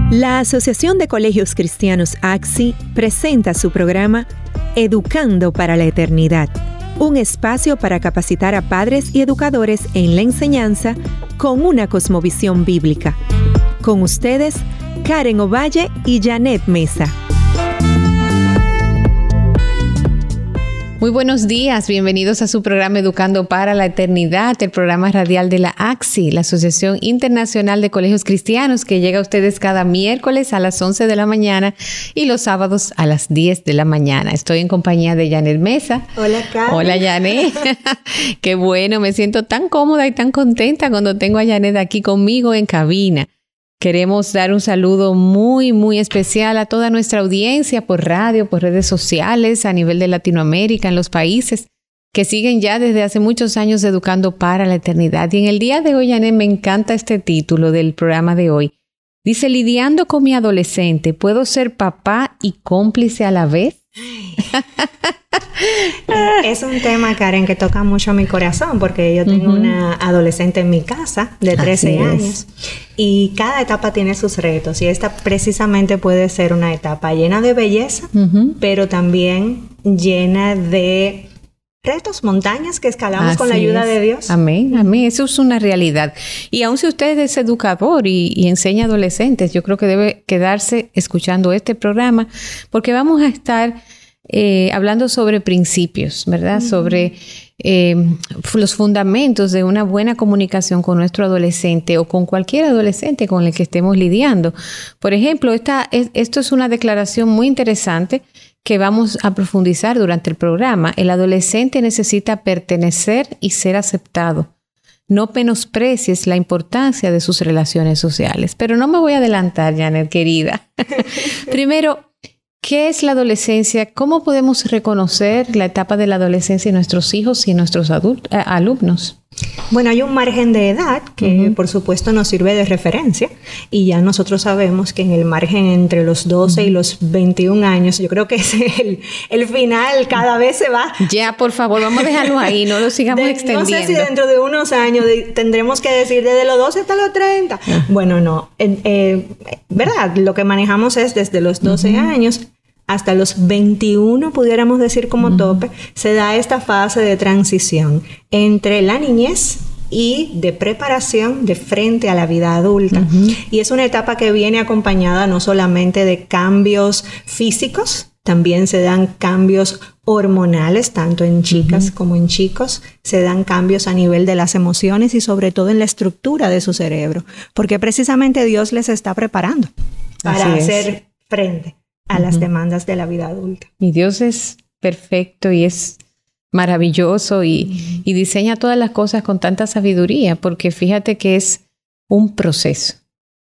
La Asociación de Colegios Cristianos ACSI presenta su programa Educando para la Eternidad, un espacio para capacitar a padres y educadores en la enseñanza con una cosmovisión bíblica. Con ustedes, Karen Ovalle y Janet Mesa. Muy buenos días, bienvenidos a su programa Educando para la Eternidad, el programa radial de la ACSI, la Asociación Internacional de Colegios Cristianos, que llega a ustedes cada miércoles a las 11 de la mañana y los sábados a las 10 de la mañana. Estoy en compañía de Janet Mesa. Hola, Karen. Hola, Janet. Qué bueno, me siento tan cómoda y tan contenta cuando tengo a Janet aquí conmigo en cabina. Queremos dar un saludo muy, muy especial a toda nuestra audiencia por radio, por redes sociales, a nivel de Latinoamérica, en los países que siguen ya desde hace muchos años Educando para la Eternidad. Y en el día de hoy, Janet, me encanta este título del programa de hoy. Dice, lidiando con mi adolescente, ¿puedo ser papá y cómplice a la vez? Es un tema, Karen, que toca mucho mi corazón porque yo tengo una adolescente en mi casa de 13 años y cada etapa tiene sus retos y esta precisamente puede ser una etapa llena de belleza, pero también llena de retos, montañas que escalamos con la ayuda de Dios. Amén, amén. Eso es una realidad. Y aun si usted es educador y enseña a adolescentes, yo creo que debe quedarse escuchando este programa porque vamos a estar hablando sobre principios, ¿verdad? Sobre los fundamentos de una buena comunicación con nuestro adolescente o con cualquier adolescente con el que estemos lidiando. Por ejemplo, esto es una declaración muy interesante que vamos a profundizar durante el programa. El adolescente necesita pertenecer y ser aceptado. No menosprecies la importancia de sus relaciones sociales. Pero no me voy a adelantar, Janet, querida. Primero, ¿qué es la adolescencia? ¿Cómo podemos reconocer la etapa de la adolescencia en nuestros hijos y en nuestros alumnos? Bueno, hay un margen de edad que por supuesto nos sirve de referencia y ya nosotros sabemos que en el margen entre los 12 y los 21 años, yo creo que es el final, cada vez se va. Ya, por favor, vamos a dejarlo ahí, no lo sigamos extendiendo. No sé si dentro de unos años tendremos que decir desde los 12 hasta los 30. Bueno, no, ¿verdad? Lo que manejamos es desde los 12 años hasta los 21, pudiéramos decir como tope, se da esta fase de transición entre la niñez y de preparación de frente a la vida adulta. Y es una etapa que viene acompañada no solamente de cambios físicos, también se dan cambios hormonales, tanto en chicas como en chicos. Se dan cambios a nivel de las emociones y sobre todo en la estructura de su cerebro, porque precisamente Dios les está preparando para hacer frente a las demandas de la vida adulta. Y Dios es perfecto y es maravilloso y diseña todas las cosas con tanta sabiduría, porque fíjate que es un proceso.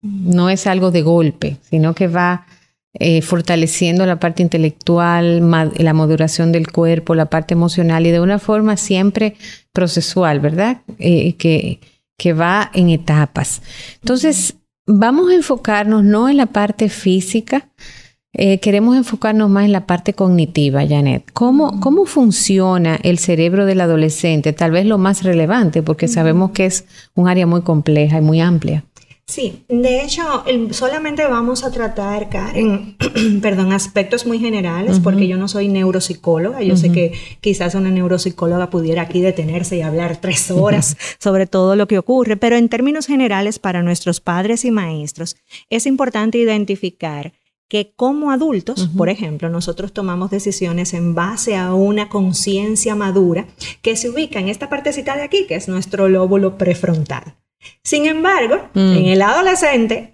No es algo de golpe, sino que va fortaleciendo la parte intelectual, la maduración del cuerpo, la parte emocional y de una forma siempre procesual, ¿verdad? Que va en etapas. Entonces, vamos a enfocarnos no en la parte física, queremos enfocarnos más en la parte cognitiva, Janet. ¿Cómo funciona el cerebro del adolescente? Tal vez lo más relevante, porque sabemos que es un área muy compleja y muy amplia. Sí, de hecho, solamente vamos a tratar, Karen, aspectos muy generales, porque yo no soy neuropsicóloga. Yo sé que quizás una neuropsicóloga pudiera aquí detenerse y hablar 3 horas sobre todo lo que ocurre, pero en términos generales, para nuestros padres y maestros, es importante identificar que como adultos, por ejemplo, nosotros tomamos decisiones en base a una conciencia madura que se ubica en esta partecita de aquí, que es nuestro lóbulo prefrontal. Sin embargo, en el adolescente,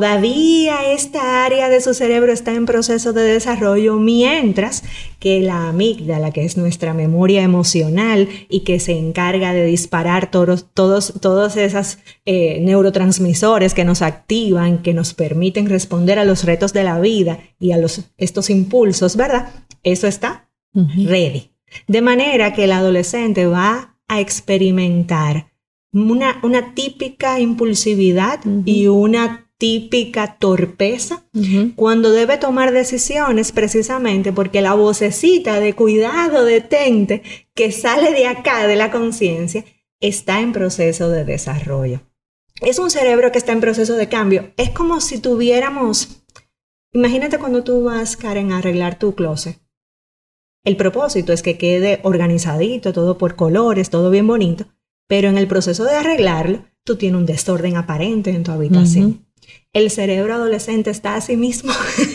todavía esta área de su cerebro está en proceso de desarrollo, mientras que la amígdala, que es nuestra memoria emocional y que se encarga de disparar todos esos neurotransmisores que nos activan, que nos permiten responder a los retos de la vida y a estos impulsos, ¿verdad? Eso está ready. De manera que el adolescente va a experimentar una típica impulsividad y una típica torpeza cuando debe tomar decisiones, precisamente porque la vocecita de cuidado, detente, que sale de acá de la conciencia, está en proceso de desarrollo. es un cerebro que está en proceso de cambio. Es como si tuviéramos... Imagínate cuando tú vas, Karen, a arreglar tu closet. El propósito es que quede organizadito, todo por colores, todo bien bonito. Pero en el proceso de arreglarlo, tú tienes un desorden aparente en tu habitación. Uh-huh. El cerebro adolescente está a sí mismo.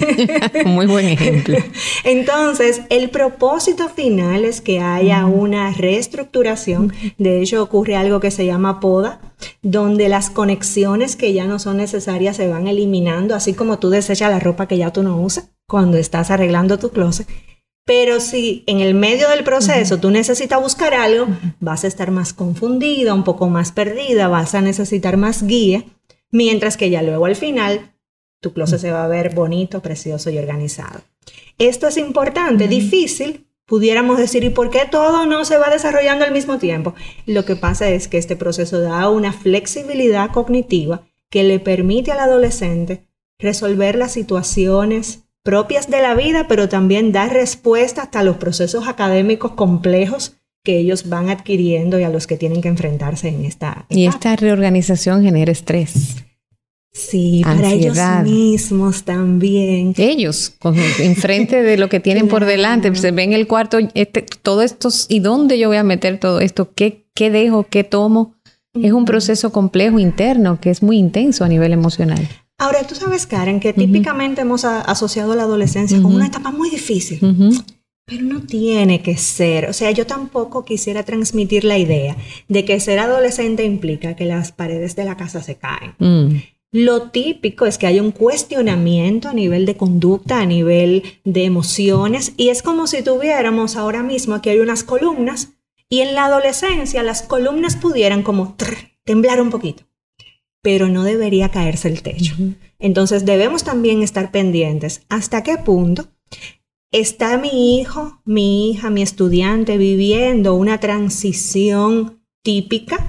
Muy buen ejemplo. Entonces, el propósito final es que haya una reestructuración. De hecho, ocurre algo que se llama poda, donde las conexiones que ya no son necesarias se van eliminando, así como tú desechas la ropa que ya tú no usas cuando estás arreglando tu closet. Pero si en el medio del proceso tú necesitas buscar algo, vas a estar más confundida, un poco más perdida, vas a necesitar más guía. Mientras que ya luego al final, tu closet se va a ver bonito, precioso y organizado. Esto es importante, difícil, pudiéramos decir, ¿y por qué todo no se va desarrollando al mismo tiempo? Lo que pasa es que este proceso da una flexibilidad cognitiva que le permite al adolescente resolver las situaciones propias de la vida, pero también dar respuesta hasta a los procesos académicos complejos que ellos van adquiriendo y a los que tienen que enfrentarse en esta etapa. Y esta reorganización genera estrés. Sí, ansiedad. Para ellos mismos también. Ellos, enfrente de lo que tienen por delante, se ven en el cuarto, todo esto, ¿y dónde yo voy a meter todo esto? ¿Qué dejo? ¿Qué tomo? Es un proceso complejo interno que es muy intenso a nivel emocional. Ahora, tú sabes, Karen, que típicamente hemos asociado a la adolescencia con una etapa muy difícil. Pero no tiene que ser. O sea, yo tampoco quisiera transmitir la idea de que ser adolescente implica que las paredes de la casa se caen. Lo típico es que hay un cuestionamiento a nivel de conducta, a nivel de emociones, y es como si tuviéramos ahora mismo, aquí hay unas columnas, y en la adolescencia las columnas pudieran como temblar un poquito, pero no debería caerse el techo. Entonces debemos también estar pendientes hasta qué punto está mi hijo, mi hija, mi estudiante viviendo una transición típica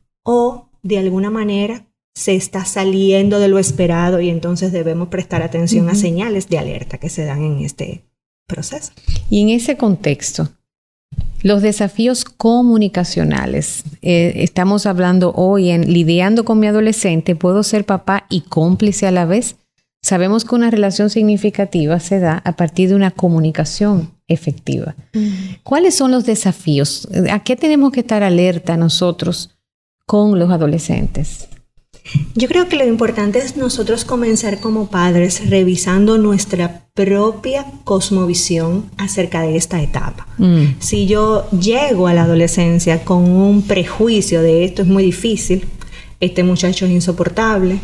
o de alguna manera se está saliendo de lo esperado y entonces debemos prestar atención a señales de alerta que se dan en este proceso. Y en ese contexto, los desafíos comunicacionales. Estamos hablando hoy en lidiando con mi adolescente, ¿puedo ser papá y cómplice a la vez? Sabemos que una relación significativa se da a partir de una comunicación efectiva. ¿Cuáles son los desafíos? ¿A qué tenemos que estar alerta nosotros con los adolescentes? Yo creo que lo importante es nosotros comenzar como padres revisando nuestra propia cosmovisión acerca de esta etapa. Si yo llego a la adolescencia con un prejuicio de esto es muy difícil, este muchacho es insoportable,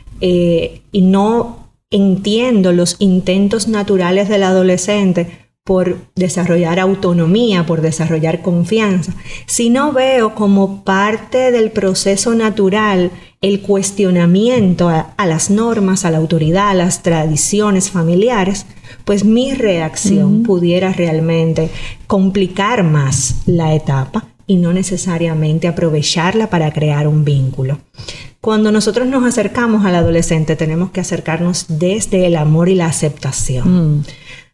y no entiendo los intentos naturales del adolescente por desarrollar autonomía, por desarrollar confianza, si no veo como parte del proceso natural el cuestionamiento a las normas, a la autoridad, a las tradiciones familiares, pues mi reacción pudiera realmente complicar más la etapa y no necesariamente aprovecharla para crear un vínculo. Cuando nosotros nos acercamos al adolescente, tenemos que acercarnos desde el amor y la aceptación.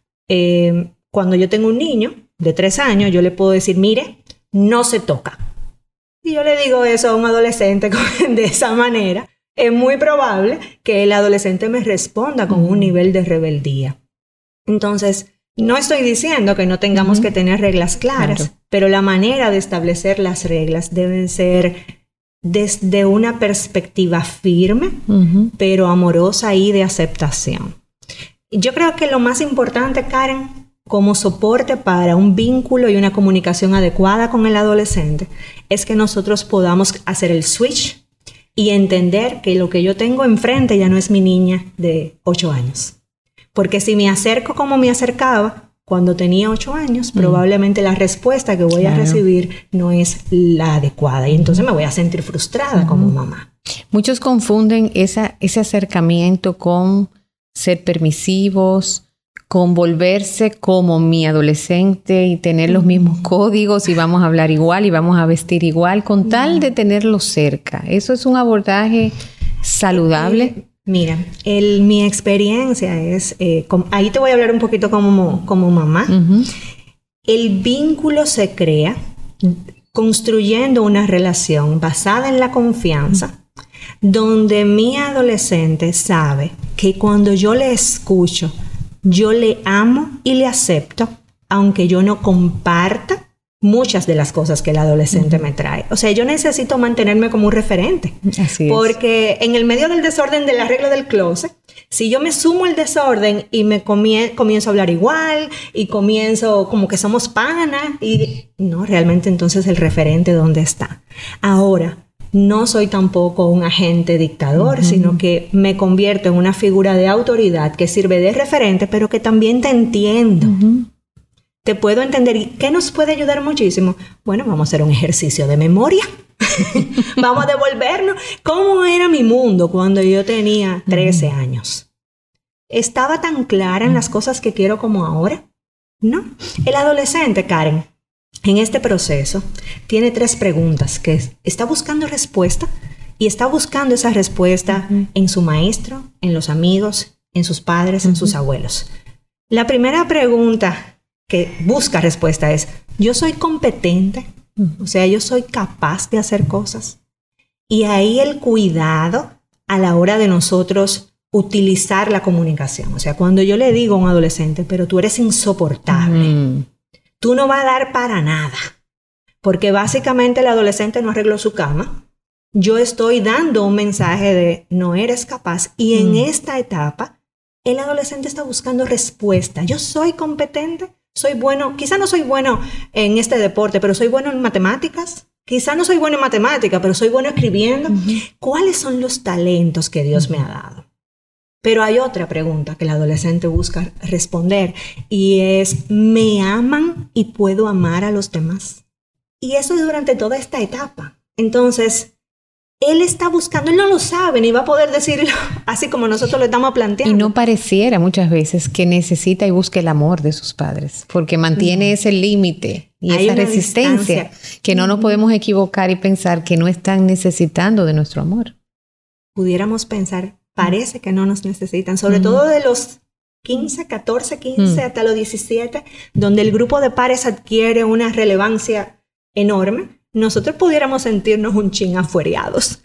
Cuando yo tengo un niño de 3 años, yo le puedo decir, mire, no se toca. Y yo le digo eso a un adolescente de esa manera, es muy probable que el adolescente me responda con un nivel de rebeldía. Entonces, no estoy diciendo que no tengamos que tener reglas claras, pero la manera de establecer las reglas deben ser desde una perspectiva firme, pero amorosa y de aceptación. Yo creo que lo más importante, Karen, como soporte para un vínculo y una comunicación adecuada con el adolescente, es que nosotros podamos hacer el switch y entender que lo que yo tengo enfrente ya no es mi niña de 8 años. Porque si me acerco como me acercaba cuando tenía 8 años, probablemente la respuesta que voy a recibir no es la adecuada y entonces me voy a sentir frustrada como mamá. Muchos confunden ese acercamiento con ser permisivos, con volverse como mi adolescente y tener los mismos códigos y vamos a hablar igual y vamos a vestir igual con tal de tenerlo cerca. ¿Eso es un abordaje saludable? Mira, mi experiencia es, ahí te voy a hablar un poquito como mamá. El vínculo se crea construyendo una relación basada en la confianza, donde mi adolescente sabe que cuando yo le escucho, yo le amo y le acepto, aunque yo no comparta muchas de las cosas que el adolescente me trae. O sea, yo necesito mantenerme como un referente. Así es. Porque en el medio del desorden del arreglo del closet, si yo me sumo al desorden y me comienzo a hablar igual y comienzo como que somos panas, y no, realmente entonces el referente ¿dónde está? Ahora, no soy tampoco un agente dictador, sino que me convierto en una figura de autoridad que sirve de referente, pero que también te entiendo. Te puedo entender. ¿Y qué nos puede ayudar muchísimo? Bueno, vamos a hacer un ejercicio de memoria. Vamos a devolvernos. ¿Cómo era mi mundo cuando yo tenía 13 años? ¿Estaba tan clara en las cosas que quiero como ahora? No. El adolescente, Karen, en este proceso, tiene 3 preguntas que está buscando respuesta, y está buscando esa respuesta en su maestro, en los amigos, en sus padres, en sus abuelos. La primera pregunta que busca respuesta es: ¿yo soy competente? O sea, ¿yo soy capaz de hacer cosas? Y ahí el cuidado a la hora de nosotros utilizar la comunicación. O sea, cuando yo le digo a un adolescente, pero tú eres insoportable, tú no vas a dar para nada, porque básicamente el adolescente no arregló su cama, yo estoy dando un mensaje de no eres capaz. Y en esta etapa, el adolescente está buscando respuesta. ¿Yo soy competente? ¿Soy bueno? Quizá no soy bueno en este deporte, pero soy bueno en matemáticas. Quizá no soy bueno en matemáticas, pero soy bueno escribiendo. ¿Cuáles son los talentos que Dios me ha dado? Pero hay otra pregunta que el adolescente busca responder, y es: ¿me aman y puedo amar a los demás? Y eso es durante toda esta etapa. Entonces, él está buscando, él no lo sabe, ni va a poder decirlo así como nosotros lo estamos planteando. Y no pareciera muchas veces que necesita y busca el amor de sus padres, porque mantiene ese límite y esa resistencia, que no nos podemos equivocar y pensar que no están necesitando de nuestro amor. Pudiéramos pensar, parece que no nos necesitan, sobre todo de los 15, 14, 15 hasta los 17, donde el grupo de pares adquiere una relevancia enorme. Nosotros pudiéramos sentirnos un chin afuereados.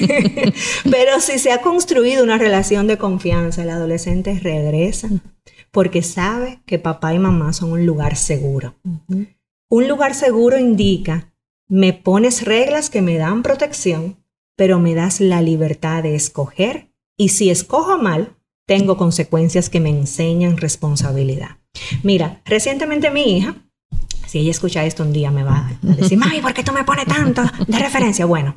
Pero si se ha construido una relación de confianza, el adolescente regresa porque sabe que papá y mamá son un lugar seguro. Un lugar seguro indica: me pones reglas que me dan protección, pero me das la libertad de escoger, y si escojo mal, tengo consecuencias que me enseñan responsabilidad. Mira, recientemente mi hija, si ella escucha esto un día, me va a decir: mami, ¿por qué tú me pones tanto de referencia? Bueno,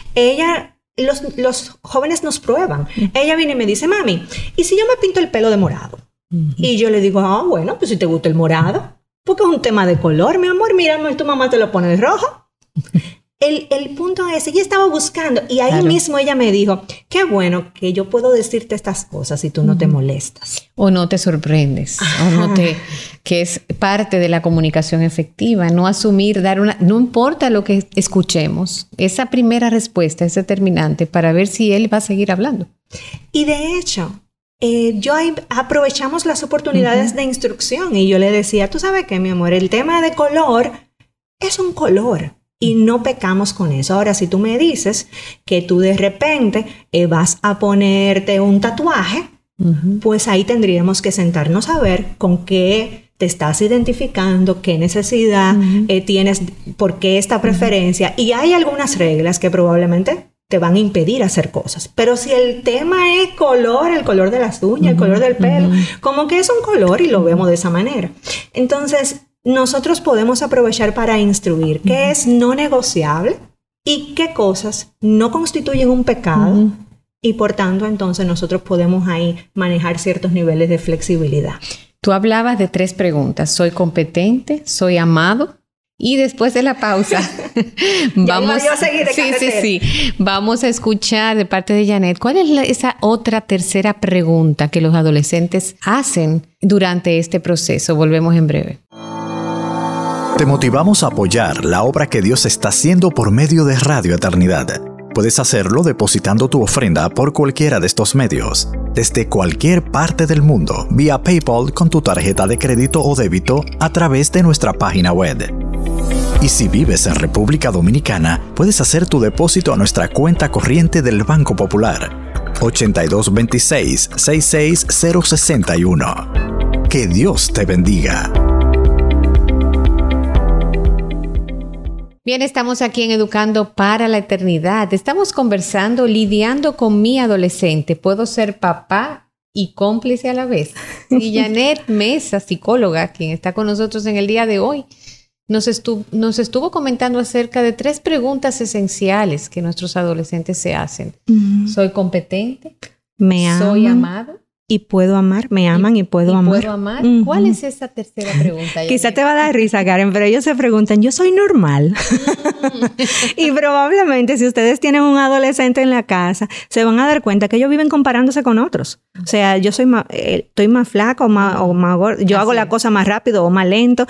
los jóvenes nos prueban. Ella viene y me dice: mami, ¿y si yo me pinto el pelo de morado? Y yo le digo: bueno, pues si te gusta el morado, porque es un tema de color, mi amor. Mira, tu mamá te lo pone de rojo. El punto es, ella estaba buscando, y ahí mismo ella me dijo: qué bueno que yo puedo decirte estas cosas y tú no te molestas. O no te sorprendes, que es parte de la comunicación efectiva, no asumir, no importa lo que escuchemos, esa primera respuesta es determinante para ver si él va a seguir hablando. Y de hecho, aprovechamos las oportunidades de instrucción, y yo le decía: tú sabes qué, mi amor, el tema de color es un color. Y no pecamos con eso. Ahora, si tú me dices que tú de repente vas a ponerte un tatuaje, pues ahí tendríamos que sentarnos a ver con qué te estás identificando, qué necesidad tienes, por qué esta preferencia. Y hay algunas reglas que probablemente te van a impedir hacer cosas. Pero si el tema es color, el color de las uñas, el color del pelo, como que es un color y lo vemos de esa manera. Entonces, nosotros podemos aprovechar para instruir qué es no negociable y qué cosas no constituyen un pecado, y por tanto entonces nosotros podemos ahí manejar ciertos niveles de flexibilidad. Tú hablabas de 3 preguntas: ¿soy competente? ¿Soy amado? Y después de la pausa vamos a escuchar de parte de Janet cuál es esa otra tercera pregunta que los adolescentes hacen durante este proceso. Volvemos en breve. Te motivamos a apoyar la obra que Dios está haciendo por medio de Radio Eternidad. Puedes hacerlo depositando tu ofrenda por cualquiera de estos medios, desde cualquier parte del mundo, vía PayPal con tu tarjeta de crédito o débito a través de nuestra página web. Y si vives en República Dominicana, puedes hacer tu depósito a nuestra cuenta corriente del Banco Popular, 8226-66061. Que Dios te bendiga. Bien, estamos aquí en Educando para la Eternidad. Estamos conversando, lidiando con mi adolescente. ¿Puedo ser papá y cómplice a la vez? Y Janet Mesa, psicóloga, quien está con nosotros en el día de hoy, nos estuvo comentando acerca de 3 preguntas esenciales que nuestros adolescentes se hacen. ¿Soy competente? ¿Me aman? ¿Soy amado? ¿Y puedo amar? ¿Me aman y puedo amar? ¿Puedo amar? ¿Cuál es esa tercera pregunta? Quizá te va a dar risa, Karen, pero ellos se preguntan, ¿yo soy normal? Y probablemente si ustedes tienen un adolescente en la casa, se van a dar cuenta que ellos viven comparándose con otros. O sea, yo estoy más flaca o más gorda, yo hago la cosa más rápido o más lento,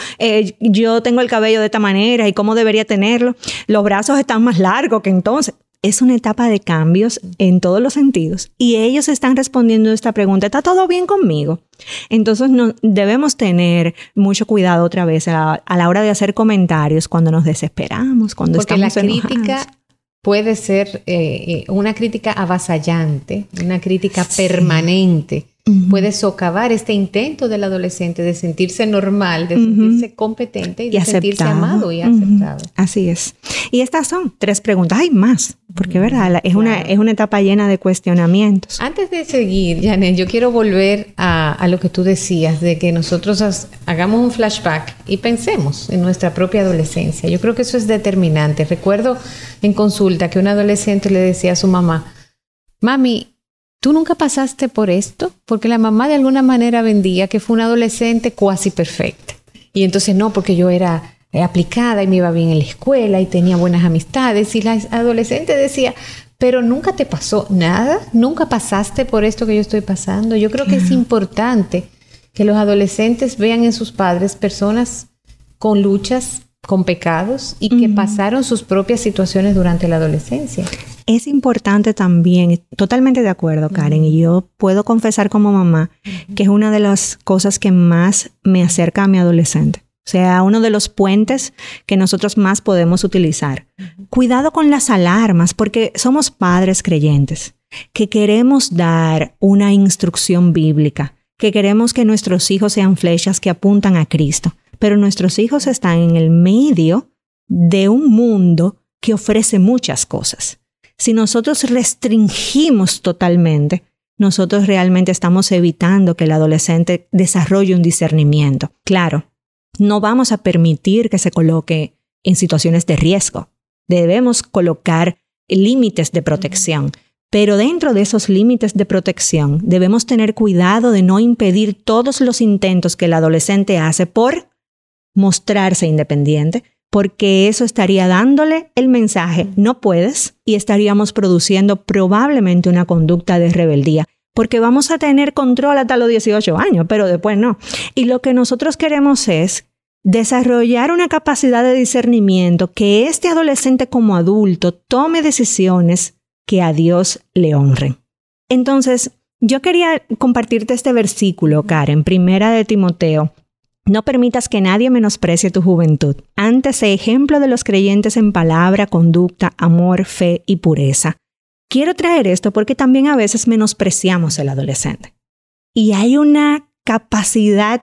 yo tengo el cabello de esta manera y cómo debería tenerlo, los brazos están más largos que entonces. Es una etapa de cambios en todos los sentidos y ellos están respondiendo a esta pregunta, ¿está todo bien conmigo? Entonces debemos tener mucho cuidado otra vez a la hora de hacer comentarios cuando nos desesperamos, cuando estamos enojados. Porque la crítica puede ser una crítica avasallante, una crítica permanente. Puede socavar este intento del adolescente de sentirse normal, de sentirse competente y de sentirse amado y aceptado. Así es. Y estas son 3 preguntas. Hay más, porque verdad es una etapa llena de cuestionamientos. Antes de seguir, Janet, yo quiero volver a lo que tú decías, de que nosotros hagamos un flashback y pensemos en nuestra propia adolescencia. Yo creo que eso es determinante. Recuerdo en consulta que un adolescente le decía a su mamá, mami, ¿tú nunca pasaste por esto? Porque la mamá de alguna manera vendía que fue una adolescente cuasi perfecta. Y entonces no, porque yo era aplicada y me iba bien en la escuela y tenía buenas amistades. Y la adolescente decía, pero nunca te pasó nada, nunca pasaste por esto que yo estoy pasando. Yo creo que es importante que los adolescentes vean en sus padres personas con luchas, con pecados y que pasaron sus propias situaciones durante la adolescencia. Es importante también, totalmente de acuerdo, Karen, y yo puedo confesar como mamá que es una de las cosas que más me acerca a mi adolescente. O sea, uno de los puentes que nosotros más podemos utilizar. Cuidado con las alarmas, porque somos padres creyentes, que queremos dar una instrucción bíblica, que queremos que nuestros hijos sean flechas que apuntan a Cristo, pero nuestros hijos están en el medio de un mundo que ofrece muchas cosas. Si nosotros restringimos totalmente, nosotros realmente estamos evitando que el adolescente desarrolle un discernimiento. Claro, no vamos a permitir que se coloque en situaciones de riesgo. Debemos colocar límites de protección, pero dentro de esos límites de protección debemos tener cuidado de no impedir todos los intentos que el adolescente hace por mostrarse independiente, porque eso estaría dándole el mensaje, no puedes, y estaríamos produciendo probablemente una conducta de rebeldía, porque vamos a tener control hasta los 18 años, pero después no. Y lo que nosotros queremos es desarrollar una capacidad de discernimiento, que este adolescente como adulto tome decisiones que a Dios le honren. Entonces, yo quería compartirte este versículo, Karen, 1 de Timoteo. No permitas que nadie menosprecie tu juventud. Antes, sé ejemplo de los creyentes en palabra, conducta, amor, fe y pureza. Quiero traer esto porque también a veces menospreciamos al adolescente. Y hay una capacidad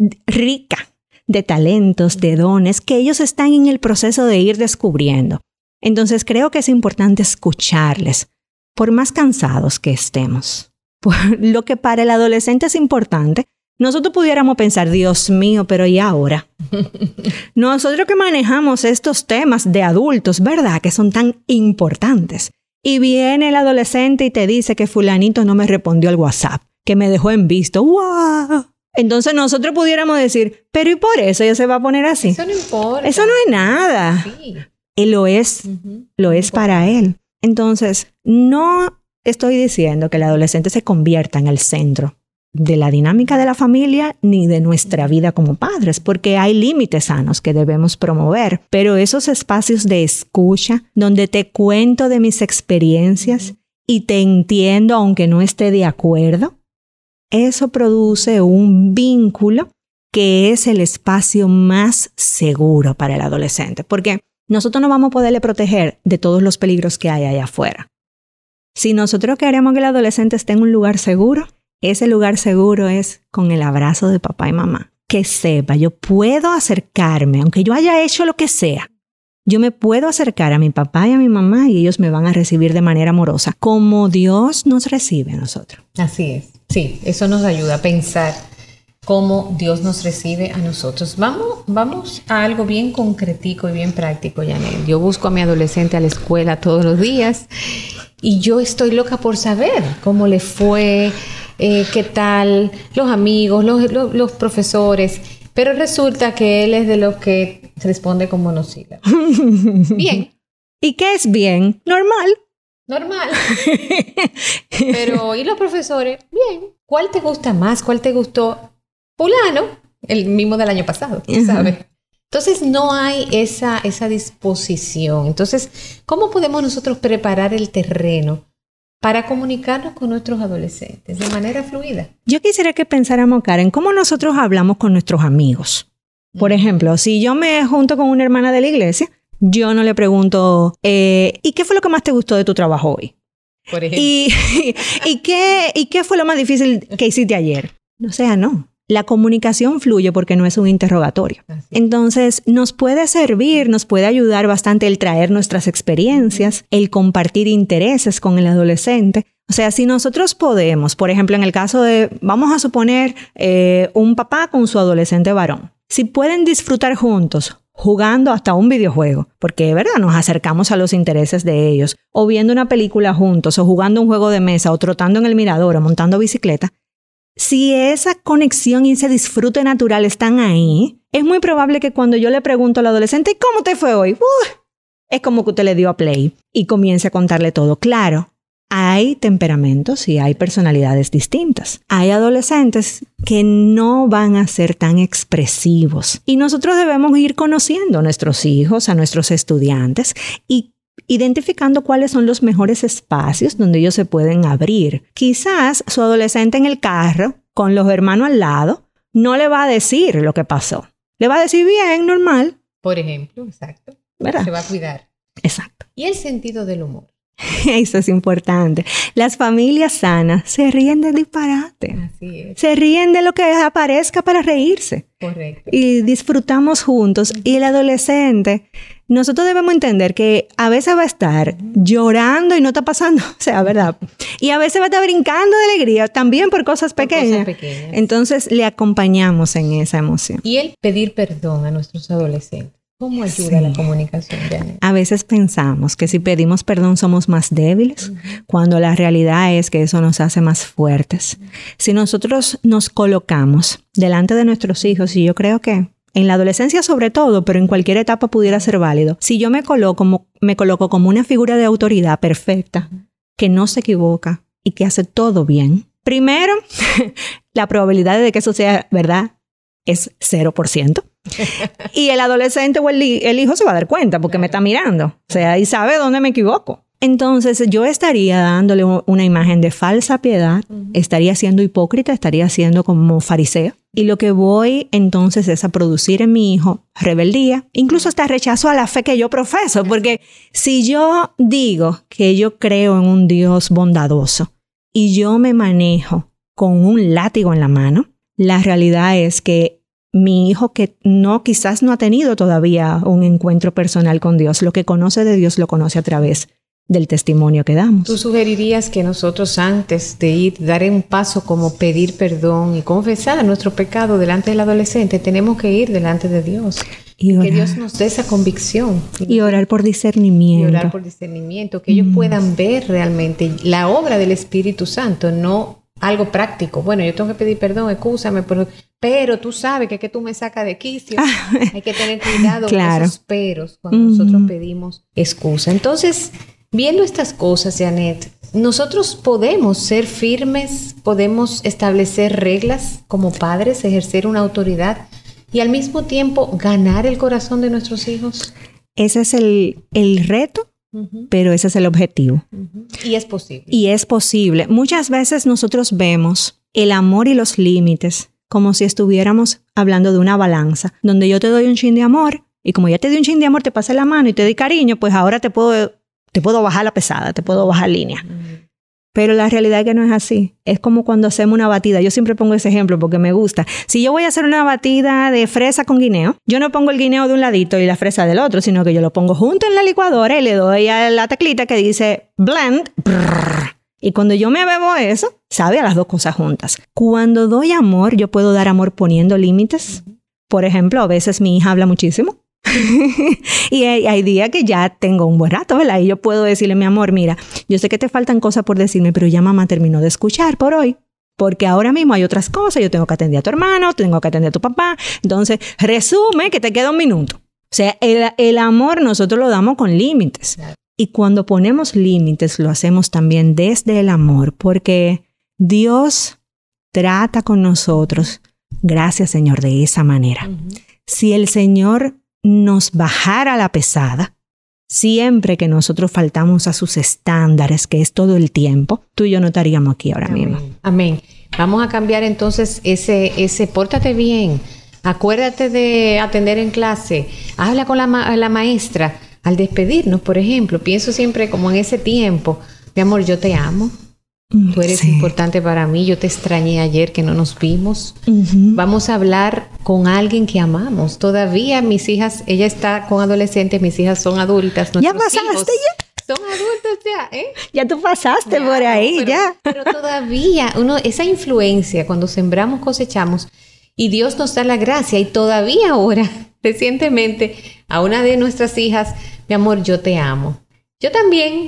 rica de talentos, de dones, que ellos están en el proceso de ir descubriendo. Entonces creo que es importante escucharles, por más cansados que estemos. Por lo que para el adolescente es importante, nosotros pudiéramos pensar, Dios mío, pero ¿y ahora? Nosotros que manejamos estos temas de adultos, ¿verdad? Que son tan importantes. Y viene el adolescente y te dice que fulanito no me respondió al WhatsApp, que me dejó en visto. ¡Wow! Entonces nosotros pudiéramos decir, pero ¿y por eso ella se va a poner así? Eso no importa. Eso no es nada. Sí. Y lo es para él. Entonces, no estoy diciendo que el adolescente se convierta en el centro de la dinámica de la familia ni de nuestra vida como padres, porque hay límites sanos que debemos promover, pero esos espacios de escucha, donde te cuento de mis experiencias y te entiendo aunque no esté de acuerdo, eso produce un vínculo que es el espacio más seguro para el adolescente, porque nosotros no vamos a poderle proteger de todos los peligros que hay allá afuera. Si nosotros queremos que el adolescente esté en un lugar seguro, ese lugar seguro es con el abrazo de papá y mamá. Que sepa, yo puedo acercarme, aunque yo haya hecho lo que sea, yo me puedo acercar a mi papá y a mi mamá y ellos me van a recibir de manera amorosa, como Dios nos recibe a nosotros. Así es. Sí, eso nos ayuda a pensar cómo Dios nos recibe a nosotros. Vamos a algo bien concretico y bien práctico, Janet. Yo busco a mi adolescente a la escuela todos los días y yo estoy loca por saber cómo le fue, qué tal, los amigos, los profesores. Pero resulta que él es de los que responde con monosílabos. Bien. ¿Y qué es bien? Normal. Pero, ¿y los profesores? Bien. ¿Cuál te gusta más? ¿Cuál te gustó? Fulano, el mismo del año pasado, ¿sabes? Entonces no hay esa disposición. Entonces, ¿cómo podemos nosotros preparar el terreno para comunicarnos con nuestros adolescentes de manera fluida? Yo quisiera que pensáramos, Karen, cómo nosotros hablamos con nuestros amigos. Por ejemplo, si yo me junto con una hermana de la iglesia, yo no le pregunto, ¿y qué fue lo que más te gustó de tu trabajo hoy? Por ejemplo. ¿Y qué fue lo más difícil que hiciste ayer? O sea, no. La comunicación fluye porque no es un interrogatorio. Entonces, nos puede servir, nos puede ayudar bastante el traer nuestras experiencias, el compartir intereses con el adolescente. O sea, si nosotros podemos, por ejemplo, en el caso de, vamos a suponer, un papá con su adolescente varón. Si pueden disfrutar juntos, jugando hasta un videojuego, porque, ¿verdad?, nos acercamos a los intereses de ellos, o viendo una película juntos, o jugando un juego de mesa, o trotando en el mirador, o montando bicicleta. Si esa conexión y ese disfrute natural están ahí, es muy probable que cuando yo le pregunto al adolescente, ¿y cómo te fue hoy? Es como que usted le dio a play y comience a contarle todo. Claro, hay temperamentos y hay personalidades distintas. Hay adolescentes que no van a ser tan expresivos y nosotros debemos ir conociendo a nuestros hijos, a nuestros estudiantes y identificando cuáles son los mejores espacios donde ellos se pueden abrir. Quizás su adolescente en el carro, con los hermanos al lado, no le va a decir lo que pasó. Le va a decir bien, normal. Por ejemplo, exacto. ¿Verdad? Se va a cuidar. Exacto. Y el sentido del humor. Eso es importante. Las familias sanas se ríen de disparate. Así es. Se ríen de lo que aparezca para reírse. Correcto. Y disfrutamos juntos. Y el adolescente, nosotros debemos entender que a veces va a estar llorando y no está pasando, o sea, ¿verdad? Y a veces va a estar brincando de alegría, también por cosas pequeñas. Entonces le acompañamos en esa emoción. Y el pedir perdón a nuestros adolescentes. ¿Cómo ayuda la comunicación, Janet? A veces pensamos que si pedimos perdón somos más débiles, cuando la realidad es que eso nos hace más fuertes. Si nosotros nos colocamos delante de nuestros hijos, y yo creo que en la adolescencia sobre todo, pero en cualquier etapa pudiera ser válido, si yo me coloco como una figura de autoridad perfecta, que no se equivoca y que hace todo bien, primero, la probabilidad de que eso sea verdad es 0%. Y el adolescente o el hijo se va a dar cuenta porque me está mirando. O sea, y sabe dónde me equivoco. Entonces, yo estaría dándole una imagen de falsa piedad, estaría siendo hipócrita, estaría siendo como fariseo. Y lo que voy entonces es a producir en mi hijo rebeldía, incluso hasta rechazo a la fe que yo profeso. Porque si yo digo que yo creo en un Dios bondadoso y yo me manejo con un látigo en la mano, la realidad es que mi hijo que quizás no ha tenido todavía un encuentro personal con Dios, lo que conoce de Dios lo conoce a través del testimonio que damos. ¿Tú sugerirías que nosotros antes de dar un paso como pedir perdón y confesar nuestro pecado delante del adolescente, tenemos que ir delante de Dios? Y que Dios nos dé esa convicción. Y orar por discernimiento. Y orar por discernimiento, que ellos puedan ver realmente la obra del Espíritu Santo, no algo práctico. Bueno, yo tengo que pedir perdón, excúsame, pero tú sabes que tú me sacas de quicio. Hay que tener cuidado con esos peros cuando nosotros pedimos excusa. Entonces, viendo estas cosas, Janet, nosotros podemos ser firmes, podemos establecer reglas como padres, ejercer una autoridad y al mismo tiempo ganar el corazón de nuestros hijos. Ese es el reto. Pero ese es el objetivo. Y es posible. Y es posible. Muchas veces nosotros vemos el amor y los límites como si estuviéramos hablando de una balanza, donde yo te doy un chin de amor, y como ya te di un chin de amor, te pasé la mano y te di cariño, pues ahora te puedo bajar la pesada, te puedo bajar línea. Pero la realidad es que no es así. Es como cuando hacemos una batida. Yo siempre pongo ese ejemplo porque me gusta. Si yo voy a hacer una batida de fresa con guineo, yo no pongo el guineo de un ladito y la fresa del otro, sino que yo lo pongo junto en la licuadora y le doy a la teclita que dice blend. Brrr. Y cuando yo me bebo eso, sabe a las dos cosas juntas. Cuando doy amor, yo puedo dar amor poniendo límites. Por ejemplo, a veces mi hija habla muchísimo. Y hay días que ya tengo un buen rato, ¿verdad? Y yo puedo decirle, mi amor, mira, yo sé que te faltan cosas por decirme, pero ya mamá terminó de escuchar por hoy. Porque ahora mismo hay otras cosas. Yo tengo que atender a tu hermano, tengo que atender a tu papá. Entonces, resume que te queda un minuto. O sea, el amor nosotros lo damos con límites. Y cuando ponemos límites, lo hacemos también desde el amor. Porque Dios trata con nosotros, gracias Señor, de esa manera. Si el Señor nos bajara la pesada, siempre que nosotros faltamos a sus estándares, que es todo el tiempo, tú y yo no estaríamos aquí ahora mismo. Amén. Vamos a cambiar entonces ese pórtate bien, acuérdate de atender en clase, habla con la maestra. Al despedirnos, por ejemplo, pienso siempre como en ese tiempo, mi amor, yo te amo. Tú eres importante para mí. Yo te extrañé ayer que no nos vimos. Vamos a hablar con alguien que amamos. Todavía mis hijas, ella está con adolescentes, mis hijas son adultas. ¿Ya pasaste ya? Son adultos ya, ¿eh? Ya tú pasaste por ahí, ya. Pero todavía, esa influencia, cuando sembramos, cosechamos. Y Dios nos da la gracia. Y todavía ahora, recientemente, a una de nuestras hijas, mi amor, yo te amo. Yo también,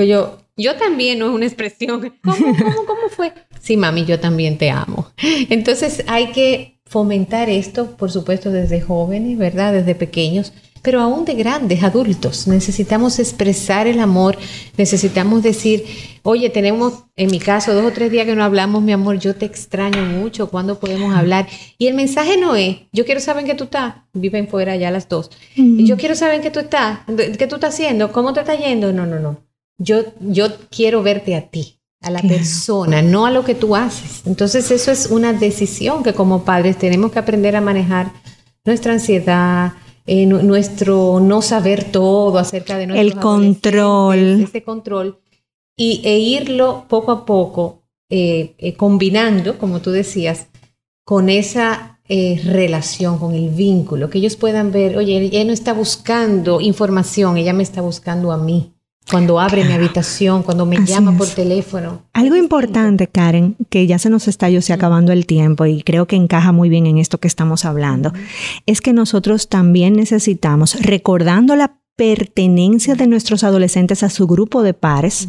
yo también, no es una expresión. ¿Cómo fue? Sí, mami, yo también te amo. Entonces hay que fomentar esto, por supuesto, desde jóvenes, ¿verdad? Desde pequeños, pero aún de grandes, adultos. Necesitamos expresar el amor, necesitamos decir, oye, tenemos, en mi caso, 2 o 3 días que no hablamos, mi amor, yo te extraño mucho, ¿cuándo podemos hablar? Y el mensaje no es, yo quiero saber en qué tú estás, viven fuera ya las dos. Yo quiero saber en qué tú estás haciendo, cómo te está yendo. No. Yo quiero verte a ti, a la persona, no a lo que tú haces. Entonces eso es una decisión que como padres tenemos que aprender a manejar nuestra ansiedad, nuestro no saber todo acerca de nuestros el control. Ese control e irlo poco a poco combinando, como tú decías, con esa relación, con el vínculo, que ellos puedan ver, oye, ella no está buscando información, ella me está buscando a mí. Cuando abre mi habitación, cuando me llama por teléfono. Algo importante, Karen, que ya se nos está acabando el tiempo y creo que encaja muy bien en esto que estamos hablando, es que nosotros también necesitamos, recordando la pertenencia de nuestros adolescentes a su grupo de pares,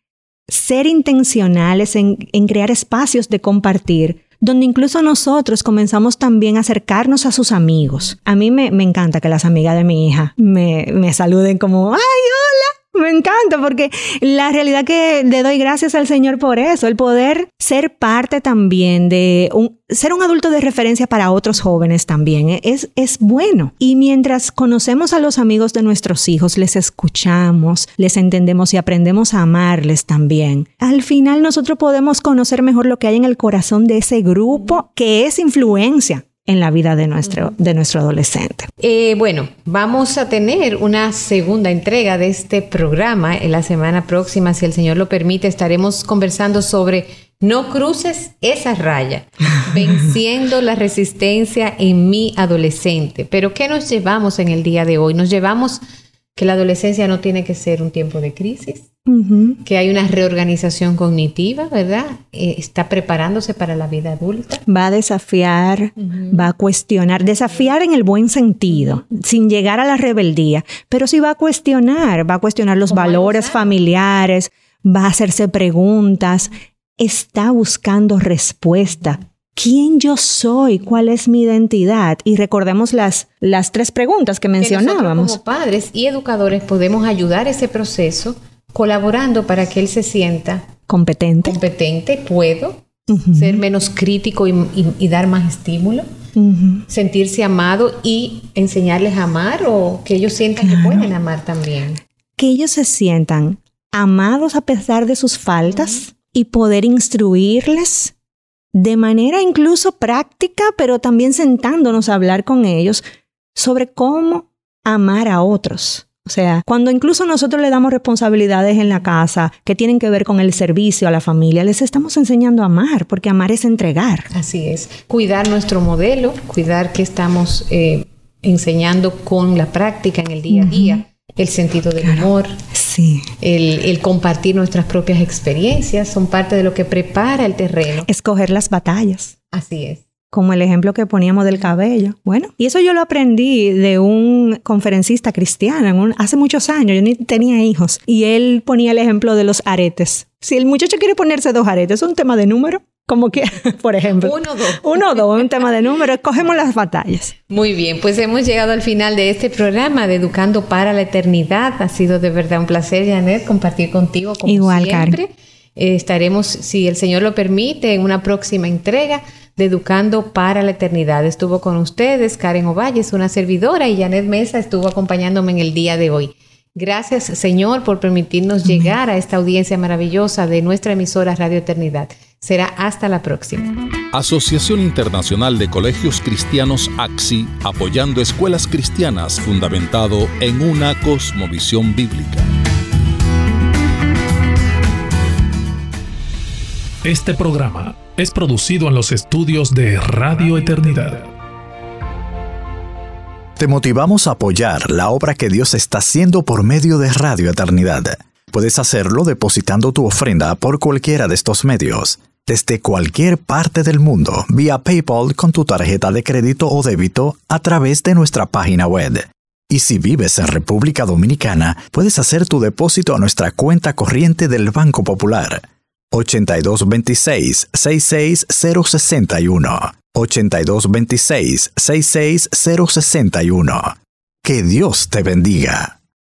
ser intencionales en crear espacios de compartir, donde incluso nosotros comenzamos también a acercarnos a sus amigos. A mí me encanta que las amigas de mi hija me saluden como, ¡ay, hola! Me encanta porque la realidad que le doy gracias al Señor por eso, el poder ser parte también de ser un adulto de referencia para otros jóvenes también es bueno. Y mientras conocemos a los amigos de nuestros hijos, les escuchamos, les entendemos y aprendemos a amarles también. Al final nosotros podemos conocer mejor lo que hay en el corazón de ese grupo que es influencia en la vida de nuestro adolescente. Bueno, vamos a tener una segunda entrega de este programa. En la semana próxima, si el Señor lo permite, estaremos conversando sobre no cruces esa raya, venciendo la resistencia en mi adolescente. Pero ¿qué nos llevamos en el día de hoy? Nos llevamos que la adolescencia no tiene que ser un tiempo de crisis, que hay una reorganización cognitiva, ¿verdad? Está preparándose para la vida adulta. Va a desafiar, va a cuestionar, desafiar en el buen sentido, sin llegar a la rebeldía, pero sí va a cuestionar los valores familiares, va a hacerse preguntas, está buscando respuesta. ¿Quién yo soy? ¿Cuál es mi identidad? Y recordemos las 3 preguntas que mencionábamos. Que nosotros como padres y educadores podemos ayudar a ese proceso colaborando para que él se sienta competente, puedo ser menos crítico y dar más estímulo, sentirse amado y enseñarles a amar o que ellos sientan que pueden amar también. Que ellos se sientan amados a pesar de sus faltas y poder instruirles de manera incluso práctica, pero también sentándonos a hablar con ellos sobre cómo amar a otros. O sea, cuando incluso nosotros le damos responsabilidades en la casa que tienen que ver con el servicio a la familia, les estamos enseñando a amar, porque amar es entregar. Así es. Cuidar nuestro modelo, cuidar que estamos enseñando con la práctica en el día a día, el sentido del humor, sí, el compartir nuestras propias experiencias, son parte de lo que prepara el terreno. Escoger las batallas. Así es. Como el ejemplo que poníamos del cabello. Bueno, y eso yo lo aprendí de un conferencista cristiano hace muchos años. Yo ni tenía hijos. Y él ponía el ejemplo de los aretes. Si el muchacho quiere ponerse 2 aretes, es un tema de número. Como que, por ejemplo. 1 o 2. 1 o 2, un tema de número. Escogemos las batallas. Muy bien, pues hemos llegado al final de este programa de Educando para la Eternidad. Ha sido de verdad un placer, Janet, compartir contigo como igual, siempre. Karen. Estaremos, si el Señor lo permite, en una próxima entrega de Educando para la Eternidad. Estuvo con ustedes Karen Ovalles, una servidora, y Janet Mesa estuvo acompañándome en el día de hoy. Gracias, Señor, por permitirnos llegar a esta audiencia maravillosa de nuestra emisora Radio Eternidad. Será hasta la próxima. Asociación Internacional de Colegios Cristianos ACSI, apoyando escuelas cristianas, fundamentado en una cosmovisión bíblica. Este programa es producido en los estudios de Radio Eternidad. Te motivamos a apoyar la obra que Dios está haciendo por medio de Radio Eternidad. Puedes hacerlo depositando tu ofrenda por cualquiera de estos medios, desde cualquier parte del mundo, vía PayPal con tu tarjeta de crédito o débito a través de nuestra página web. Y si vives en República Dominicana, puedes hacer tu depósito a nuestra cuenta corriente del Banco Popular. 8226-66061. 8226-66061. Que Dios te bendiga.